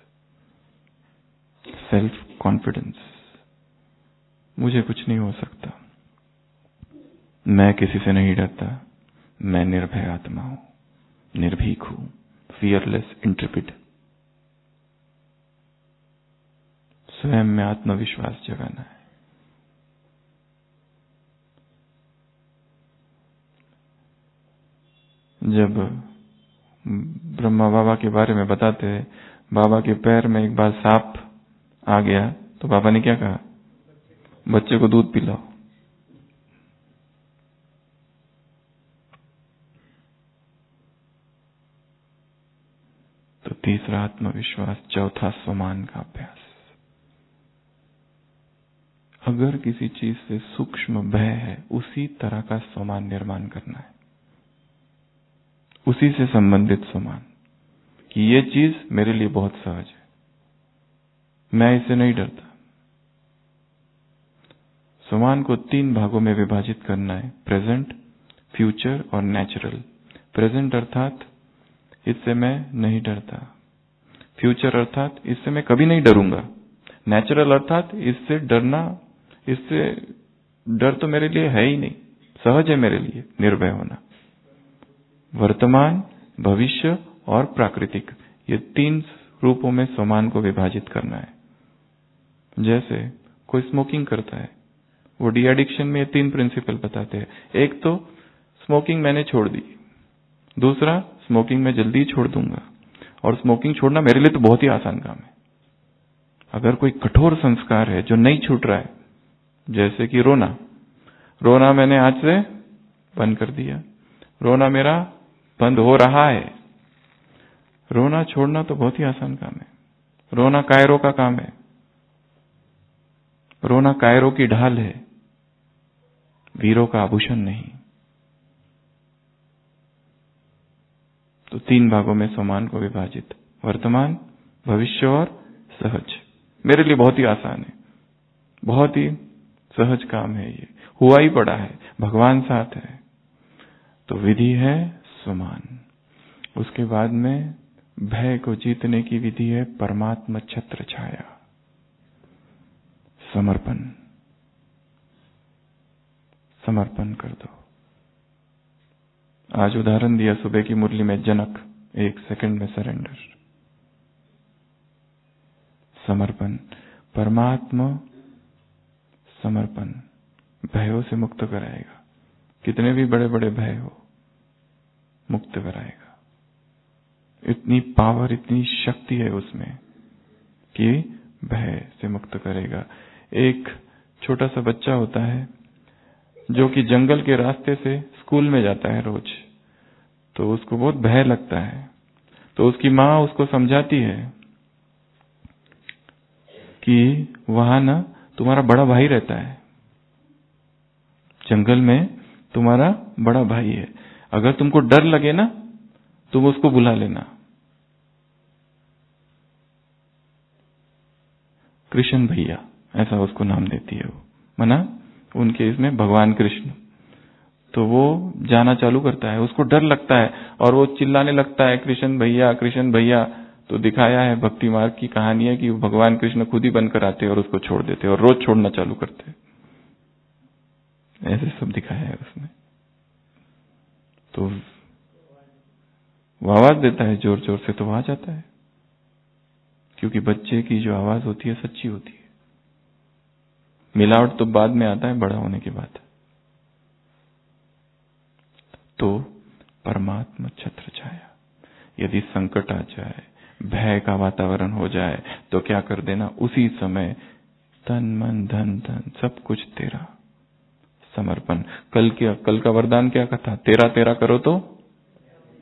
सेल्फ कॉन्फिडेंस। मुझे कुछ नहीं हो सकता, मैं किसी से नहीं डरता, मैं निर्भय आत्मा हूं, निर्भीक हूं, फियरलेस, इंट्रेपिड। स्वयं में आत्मविश्वास जगाना है। जब ब्रह्मा बाबा के बारे में बताते हैं, बाबा के पैर में एक बार सांप आ गया तो बाबा ने क्या कहा? बच्चे को दूध पिलाओ। तो तीसरा आत्मविश्वास, चौथा स्वमान का अभ्यास। अगर किसी चीज से सूक्ष्म भय है, उसी तरह का स्वमान निर्माण करना है, उसी से संबंधित स्वमान कि ये चीज मेरे लिए बहुत सहज है, मैं इससे नहीं डरता। स्वमान को 3 भागों में विभाजित करना है, प्रेजेंट, फ्यूचर और नेचुरल। प्रेजेंट अर्थात इससे मैं नहीं डरता, फ्यूचर अर्थात इससे मैं कभी नहीं डरूंगा, नेचुरल अर्थात इससे डरना, इससे डर तो मेरे लिए है ही नहीं, सहज है मेरे लिए निर्भय होना। वर्तमान, भविष्य और प्राकृतिक, ये 3 रूपों में स्वमान को विभाजित करना है। जैसे कोई स्मोकिंग करता है, वो डी एडिक्शन में ये 3 प्रिंसिपल बताते हैं। एक तो स्मोकिंग मैंने छोड़ दी, दूसरा स्मोकिंग मैं जल्दी छोड़ दूंगा, और स्मोकिंग छोड़ना मेरे लिए तो बहुत ही आसान काम है। अगर कोई कठोर संस्कार है जो नहीं छूट रहा है, जैसे कि रोना मैंने आज से बंद कर दिया, रोना मेरा बंद हो रहा है। रोना छोड़ना तो बहुत ही आसान काम है। रोना कायरों का काम है, रोना कायरों की ढाल है, वीरों का आभूषण नहीं। तो 3 भागों में स्वमान को विभाजित, वर्तमान, भविष्य और सहज। मेरे लिए बहुत ही आसान है, बहुत ही सहज काम है, ये हुआ ही पड़ा है, भगवान साथ है। तो विधि है स्वमान। उसके बाद में भय को जीतने की विधि है परमात्मा छत्र छाया, समर्पण। समर्पण कर दो। आज उदाहरण दिया सुबह की मुरली में, जनक 1 सेकंड में सरेंडर। समर्पण, परमात्मा समर्पण भयों से मुक्त कराएगा। कितने भी बड़े बड़े भय हो, मुक्त कराएगा। इतनी पावर, इतनी शक्ति है उसमें कि भय से मुक्त करेगा। एक छोटा सा बच्चा होता है जो कि जंगल के रास्ते से स्कूल में जाता है रोज, तो उसको बहुत भय लगता है। तो उसकी माँ उसको समझाती है कि वहां ना तुम्हारा बड़ा भाई रहता है, जंगल में तुम्हारा बड़ा भाई है, अगर तुमको डर लगे ना तुम उसको बुला लेना। कृष्ण भैया ऐसा उसको नाम देती है वो, मना उनके इसमें भगवान कृष्ण। तो वो जाना चालू करता है, उसको डर लगता है और वो चिल्लाने लगता है कृष्ण भैया, कृष्ण भैया। तो दिखाया है, भक्ति मार्ग की कहानी है कि भगवान कृष्ण खुद ही बनकर आते और उसको छोड़ देते और रोज छोड़ना चालू करते। ऐसे सब दिखाया है उसमें। तो वो आवाज देता है जोर जोर से, तो वो आ जाता है, क्योंकि बच्चे की जो आवाज होती है सच्ची होती है। मिलावट तो बाद में आता है, बड़ा होने के बाद। तो परमात्मा छत्र छाया। यदि संकट आ जाए, भय का वातावरण हो जाए, तो क्या कर देना, उसी समय तन मन धन धन सब कुछ तेरा, समर्पण। कल का वरदान क्या था? तेरा तेरा करो तो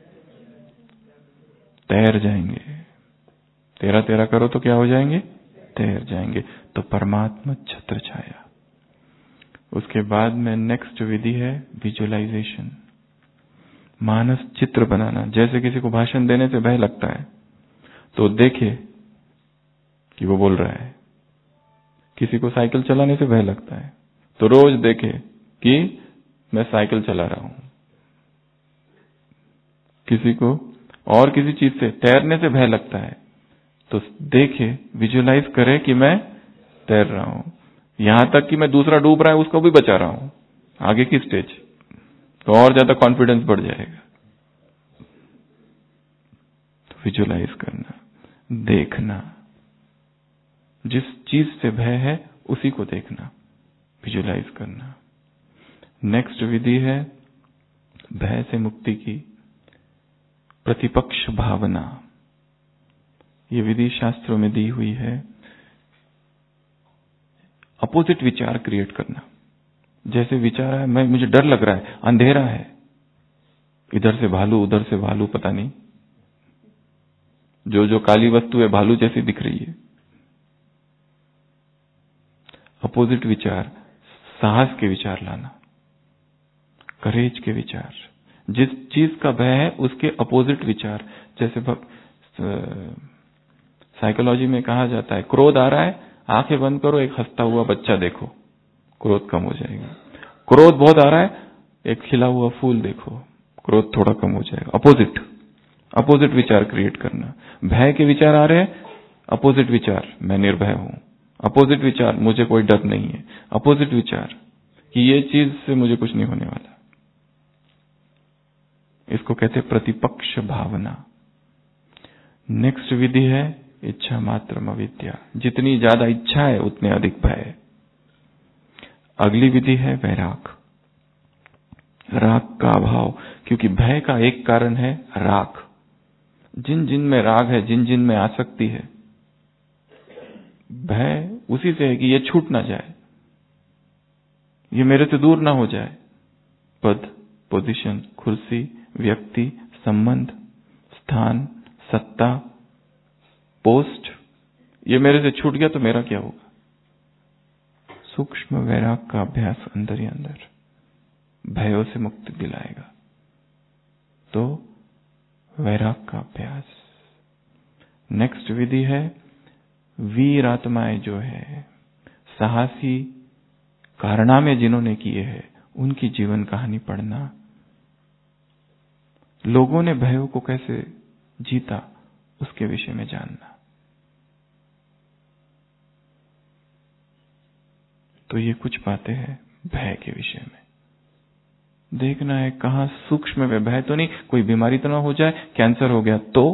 तैर जाएंगे। तेरा तेरा करो तो क्या हो जाएंगे? तैर जाएंगे। तो परमात्मा छत्र छाया। उसके बाद में नेक्स्ट विधि है विजुअलाइजेशन, मानस चित्र बनाना। जैसे किसी को भाषण देने से भय लगता है तो देखे कि वो बोल रहा है। किसी को साइकिल चलाने से भय लगता है तो रोज देखे कि मैं साइकिल चला रहा हूं। किसी को और किसी चीज से, तैरने से भय लगता है तो देखे, विजुअलाइज करे कि मैं तैर रहा हूं। यहां तक कि मैं दूसरा डूब रहा है उसको भी बचा रहा हूं। आगे की स्टेज तो और ज्यादा कॉन्फिडेंस बढ़ जाएगा। तो विजुअलाइज करना, देखना, जिस चीज से भय है उसी को देखना, विजुअलाइज करना। नेक्स्ट विधि है भय से मुक्ति की प्रतिपक्ष भावना। ये विधि शास्त्रों में दी हुई है। अपोजिट विचार क्रिएट करना। जैसे विचार है, मुझे डर लग रहा है, अंधेरा है, इधर से भालू उधर से भालू, पता नहीं जो काली वस्तु है भालू जैसी दिख रही है। अपोजिट विचार, साहस के विचार लाना, करेज के विचार। जिस चीज का भय है उसके अपोजिट विचार। जैसे साइकोलॉजी में कहा जाता है, क्रोध आ रहा है, आंखें बंद करो, एक हंसता हुआ बच्चा देखो, क्रोध कम हो जाएगा। क्रोध बहुत आ रहा है, एक खिला हुआ फूल देखो, क्रोध थोड़ा कम हो जाएगा। अपोजिट विचार क्रिएट करना। भय के विचार आ रहे हैं, अपोजिट विचार, मैं निर्भय हूं। अपोजिट विचार, मुझे कोई डर नहीं है। अपोजिट विचार कि ये चीज से मुझे कुछ नहीं होने वाला। इसको कहते हैं प्रतिपक्ष भावना। नेक्स्ट विधि है इच्छा मात्रम अविद्या। जितनी ज्यादा इच्छा है उतने अधिक भय। अगली विधि है वैराग, राग का अभाव। क्योंकि भय का एक कारण है राग। जिन जिन में राग है, जिन जिन में आसक्ति है, भय उसी से है कि ये छूट ना जाए, ये मेरे से दूर ना हो जाए। पद, पोजीशन, कुर्सी, व्यक्ति, संबंध, स्थान, सत्ता, पोस्ट, ये मेरे से छूट गया तो मेरा क्या होगा। सूक्ष्म वैराग का अभ्यास अंदर ही अंदर भयों से मुक्ति दिलाएगा। तो वैराग का अभ्यास। नेक्स्ट विधि है वीर आत्माएं जो है, साहसी कारनामे जिन्होंने किए हैं, उनकी जीवन कहानी पढ़ना। लोगों ने भयों को कैसे जीता उसके विषय में जानना। तो ये कुछ बातें हैं भय के विषय में। देखना है कहां सूक्ष्म में भय तो नहीं, कोई बीमारी तो ना हो जाए, कैंसर हो गया तो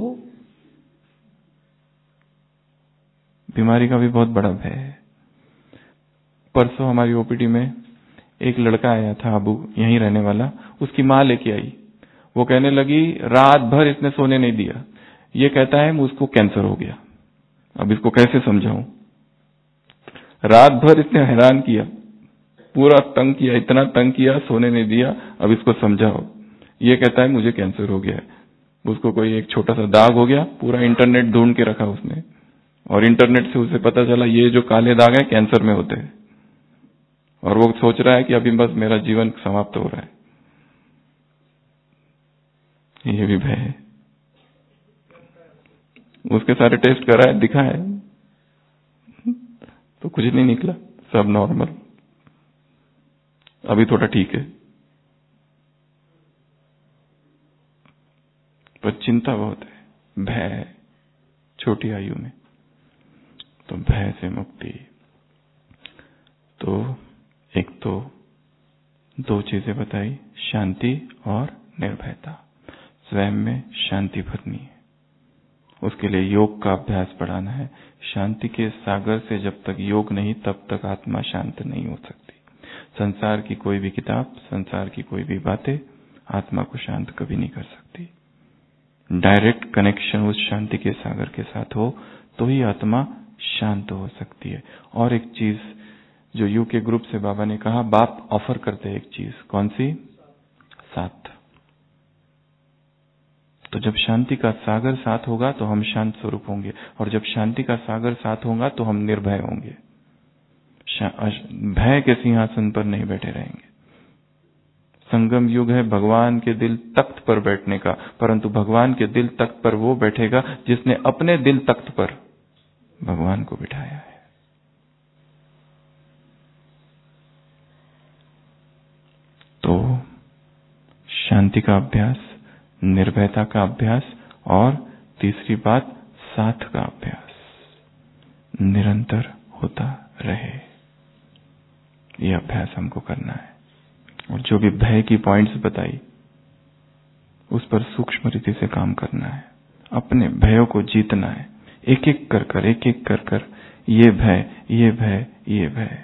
बीमारी का भी बहुत बड़ा भय है। परसों हमारी ओपीडी में एक लड़का आया था, अबू, यहीं रहने वाला। उसकी मां लेके आई। वो कहने लगी रात भर इसने सोने नहीं दिया। ये कहता है मुझको कैंसर हो गया। अब इसको कैसे समझाऊं। रात भर इसने हैरान किया, पूरा तंग किया, इतना तंग किया, सोने नहीं दिया। अब इसको समझाओ। ये कहता है मुझे कैंसर हो गया है। उसको कोई एक छोटा सा दाग हो गया, पूरा इंटरनेट ढूंढ के रखा उसने, और इंटरनेट से उसे पता चला ये जो काले दाग है कैंसर में होते हैं। और वो सोच रहा है कि अभी बस मेरा जीवन समाप्त हो रहा है। ये भी भय है। उसके सारे टेस्ट कराए, दिखाए तो कुछ नहीं निकला, सब नॉर्मल, अभी थोड़ा ठीक है। पर चिंता बहुत है, भय है छोटी आयु में। तो भय से मुक्ति, तो एक तो दो चीजें बताई, शांति और निर्भयता। स्वयं में शांति भरनी है, उसके लिए योग का अभ्यास बढ़ाना है। शांति के सागर से जब तक योग नहीं, तब तक आत्मा शांत नहीं हो सकती। संसार की कोई भी किताब, संसार की कोई भी बातें आत्मा को शांत कभी नहीं कर सकती। डायरेक्ट कनेक्शन उस शांति के सागर के साथ हो तो ही आत्मा शांत हो सकती है। और एक चीज जो यू के ग्रुप से बाबा ने कहा, बाप ऑफर करते हैं एक चीज, कौन सी? साथ। तो जब शांति का सागर साथ होगा तो हम शांत स्वरूप होंगे, और जब शांति का सागर साथ होगा तो हम निर्भय होंगे, भय के सिंहासन पर नहीं बैठे रहेंगे। संगम युग है भगवान के दिल तख्त पर बैठने का, परंतु भगवान के दिल तख्त पर वो बैठेगा जिसने अपने दिल तख्त पर भगवान को बिठाया है। तो शांति का अभ्यास, निर्भयता का अभ्यास, और तीसरी बात साथ का अभ्यास निरंतर होता रहे। ये अभ्यास हमको करना है। और जो भी भय की पॉइंट्स बताई उस पर सूक्ष्म रीति से काम करना है, अपने भयों को जीतना है, एक एक कर कर ये भय, ये भय, ये भय,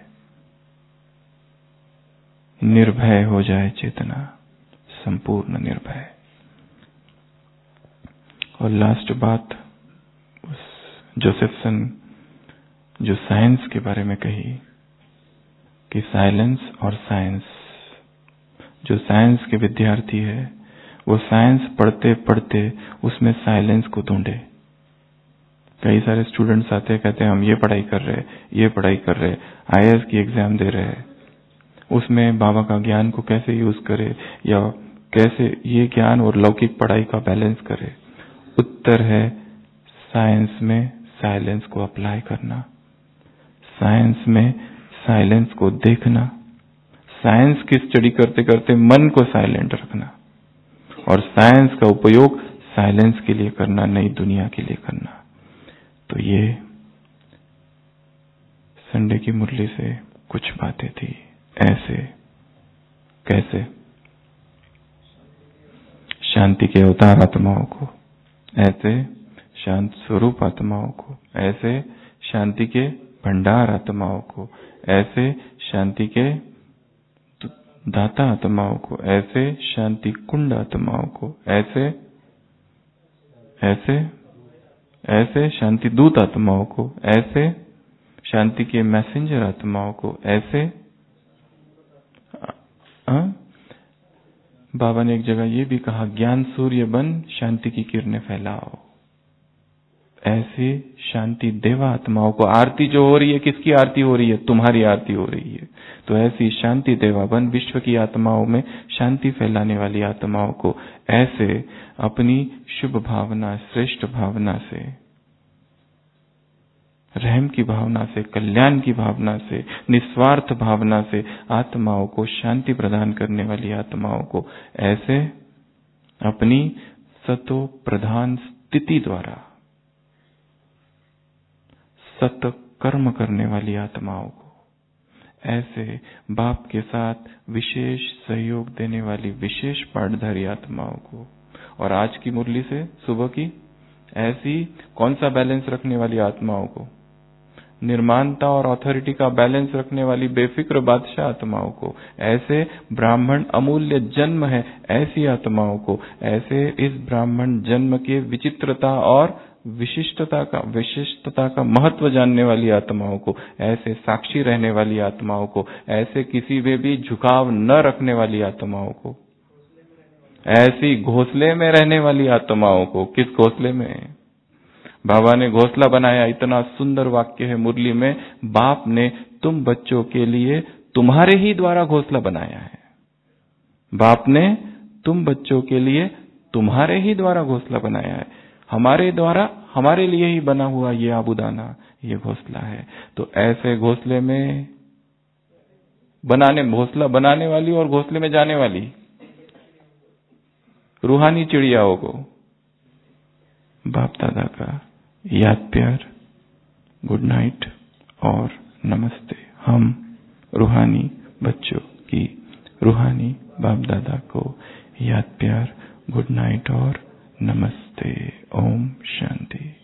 निर्भय हो जाए चेतना, संपूर्ण निर्भय। और लास्ट बात उस जोसेफसन जो साइंस के बारे में कही कि साइलेंस और साइंस, जो साइंस के विद्यार्थी है वो साइंस पढ़ते पढ़ते उसमें साइलेंस को ढूंढे। कई सारे स्टूडेंट्स आते हैं, कहते हैं हम ये पढ़ाई कर रहे, ये पढ़ाई कर रहे, IAS की एग्जाम दे रहे हैं, उसमें बाबा का ज्ञान को कैसे यूज करे या कैसे ये ज्ञान और लौकिक पढ़ाई का बैलेंस करे। उत्तर है साइंस में साइलेंस को अप्लाई करना, साइंस में साइलेंस को देखना, साइंस की स्टडी करते करते मन को साइलेंट रखना, और साइंस का उपयोग साइलेंस के लिए करना, नई दुनिया के लिए करना। तो ये संडे की मुरली से कुछ बातें थी। ऐसे कैसे शांति के अवतार आत्माओं को, ऐसे शांत स्वरूप आत्माओं को, ऐसे शांति के भंडार आत्माओं को, ऐसे शांति के दाता आत्माओं को, ऐसे शांति कुंड आत्माओं को, ऐसे ऐसे ऐसे शांति दूत आत्माओं को, ऐसे शांति के मैसेंजर आत्माओं को, ऐसे बाबा ने एक जगह ये भी कहा, ज्ञान सूर्य बन शांति की किरणें फैलाओ। ऐसी शांति देवा आत्माओं को, आरती जो हो रही है, किसकी आरती हो रही है? तुम्हारी आरती हो रही है। तो ऐसी शांति देवा बन विश्व की आत्माओं में शांति फैलाने वाली आत्माओं को ऐसे अपनी शुभ भावना, श्रेष्ठ भावना से, रहम की भावना से, कल्याण की भावना से, निस्वार्थ भावना से आत्माओं को शांति प्रदान करने वाली आत्माओं को ऐसे अपनी सतो प्रधान स्थिति द्वारा सत कर्म करने वाली आत्माओं को, ऐसे बाप के साथ विशेष सहयोग देने वाली विशेष पाठधारी आत्माओं को, और आज की मुरली से सुबह की ऐसी कौन सा बैलेंस रखने वाली आत्माओं को, निर्माणता और अथॉरिटी का बैलेंस रखने वाली बेफिक्र बादशाह आत्माओं को, ऐसे ब्राह्मण अमूल्य जन्म है ऐसी आत्माओं को, ऐसे इस ब्राह्मण जन्म के विचित्रता और विशिष्टता का महत्व जानने वाली आत्माओं को, ऐसे साक्षी रहने वाली आत्माओं को, ऐसे किसी में भी झुकाव न रखने वाली आत्माओं को, ऐसी घोंसले में रहने वाली आत्माओं को। किस घोंसले में? बाबा ने घोंसला बनाया, इतना सुंदर वाक्य है मुरली में, बाप ने तुम बच्चों के लिए तुम्हारे ही द्वारा घोंसला बनाया है। बाप ने तुम बच्चों के लिए तुम्हारे ही द्वारा घोंसला बनाया है। हमारे द्वारा हमारे लिए ही बना हुआ ये आबूदाना, ये घोंसला है। तो ऐसे घोंसले में घोंसला बनाने वाली और घोंसले में जाने वाली रूहानी चिड़ियाओं को बाप दादा का याद प्यार, गुड नाइट और नमस्ते। हम रूहानी बच्चों की रूहानी बाप दादा को याद प्यार, गुड नाइट और नमस्ते। ओम शांति।